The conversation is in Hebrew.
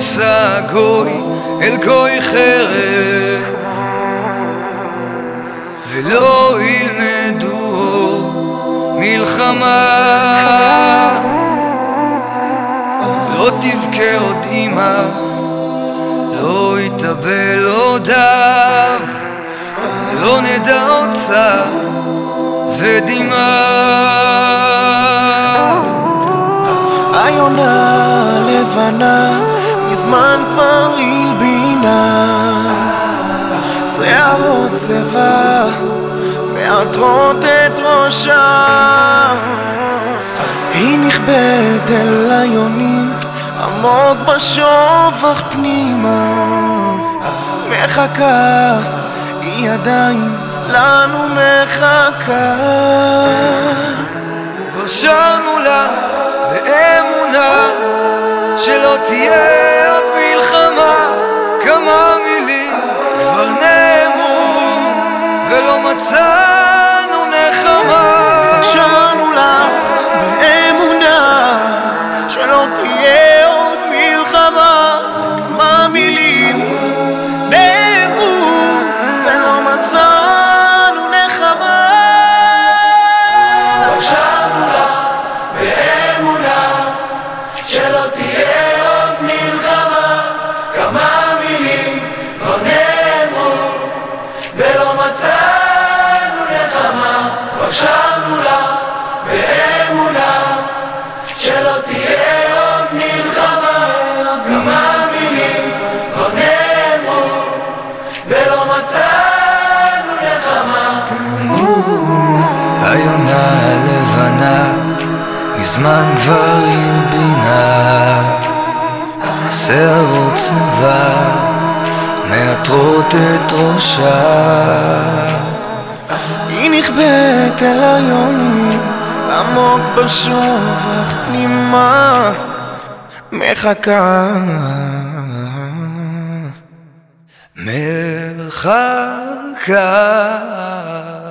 יישא גוי אל גוי חרב, ולא ילמדו מלחמה. לא תבכה עוד אמא, לא יתאבל עוד אב, לא נדע עוד צער ודמעה. היונה לבנה מזמן כבר הלבינה, שערות צבע מעטרות את ראשה. היא נכבדת אל היונים עמוק בשובך פנימה, מחכה, היא עדיין לנו מחכה. כבר שרנו לה באמונה שלא תהיה עוד מלחמה, כמה מילים כבר נאמרו ולא מצאנו נחמה. כבר שרנו לך באמונה שלא תהיה עוד מלחמה, כמה מילים נאמרו ולא מצאנו נחמה. כבר שרנו לך באמונה שלא תהיה עוד מלחמה, כמה מילים כבר נאמרו ולא מצאנו נחמה. כבר שרנו לך באמונה שלא תהיה עוד מלחמה, כמה מילים כבר נאמרו ולא מצאנו נחמה. היונה הלבנה מזמן כבר הלבינה, שערות צבע מעטרות את ראשה. היא נכבדת אל היונים עמוק בשובך פנימה, מחכה, מחכה.